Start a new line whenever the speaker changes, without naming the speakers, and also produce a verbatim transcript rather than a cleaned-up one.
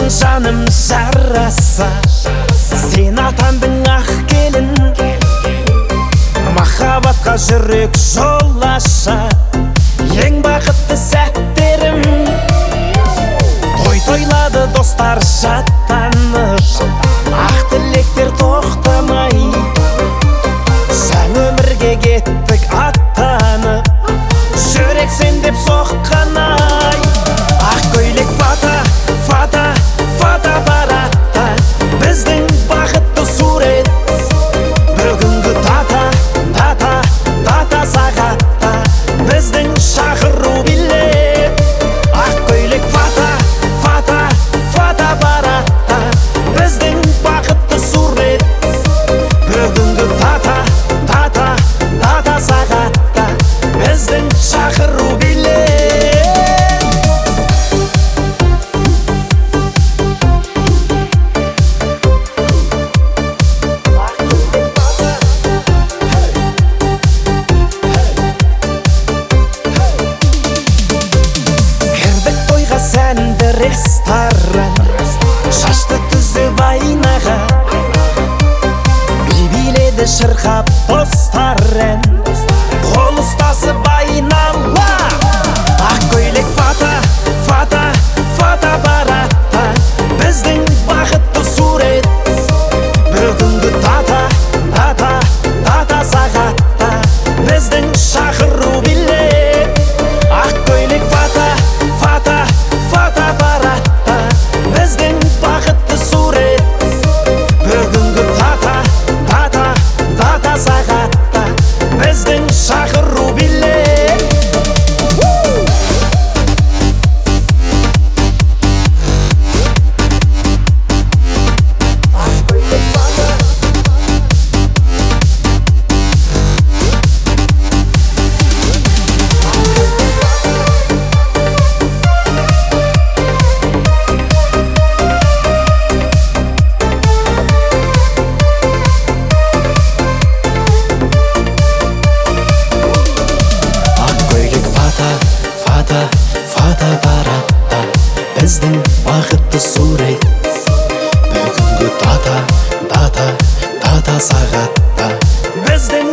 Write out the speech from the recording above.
жаным жараса, сен атандың ақ келін, махаббатқа жүрек жол аша, ең бақытты сәттерім. Той тойлады достар шаттанып, ақ тілектер тоқтамай, жаңа өмірге кеттік аттанып, жүрек сен деп соққан ай. Ақ көйлек фата, фата, фата баратта, біздің бақытты сурет. Бүгінгі дата, дата, дата сағатта, біздің шақыру билет. Ақ көйлек фата, фата, фата баратта, біздің бақытты сурет. Бүгінгі дата, дата, дата сағатта, біздің шақыру билет. Сәнді ресторан, шашты түзіп айнаға, би биледі шырқап достар ән, қол ұстасып айнала. Ақ көйлек фата, фата, фата баратта, біздің бақытты сурет. Бүгінгі дата, дата, дата сағатта, біздің шақыру билет. Ақ көйлек фата, фата, фата баратта, біздің бақытты сурет. Бүгінгі дата, дата, дата сағатта, біздің шақыру билет. Фата, фата баратта, біздің бақытты сурет. Бүгінгі дата, дата, дата сағатта, біздің